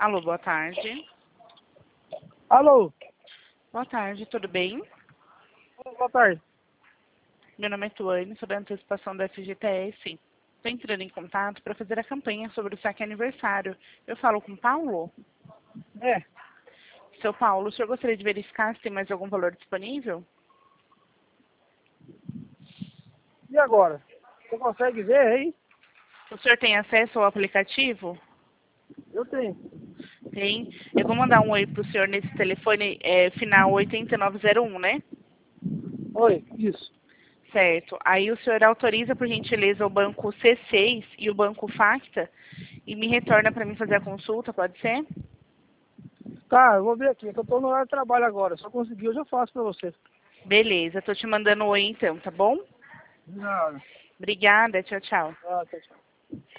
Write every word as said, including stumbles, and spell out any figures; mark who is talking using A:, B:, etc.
A: Alô, boa tarde.
B: Alô,
A: Boa tarde, tudo bem?
B: boa tarde.
A: Meu nome é Tuane, sou da antecipação da F G T S. Estou entrando em contato para fazer a campanha sobre o saque aniversário. Eu falo com o Paulo?
B: É,
A: Seu Paulo, o senhor gostaria de verificar se tem mais algum valor disponível?
B: e agora? Você consegue ver aí?
A: O senhor tem acesso ao aplicativo?
B: Eu tenho.
A: Tem. Eu vou mandar um oi para o senhor nesse telefone é, final oito nove zero um, né?
B: Oi, isso.
A: Certo. Aí o senhor autoriza, por gentileza, o banco C seis e o banco Facta e me retorna para mim fazer a consulta, pode ser?
B: Tá, eu vou ver aqui, é que eu tô no horário de trabalho agora. Se eu conseguir, eu já faço pra você.
A: Beleza, tô te mandando um oi então, tá bom?
B: De nada.
A: Obrigada, tchau, tchau.
B: Ah, tchau, tchau.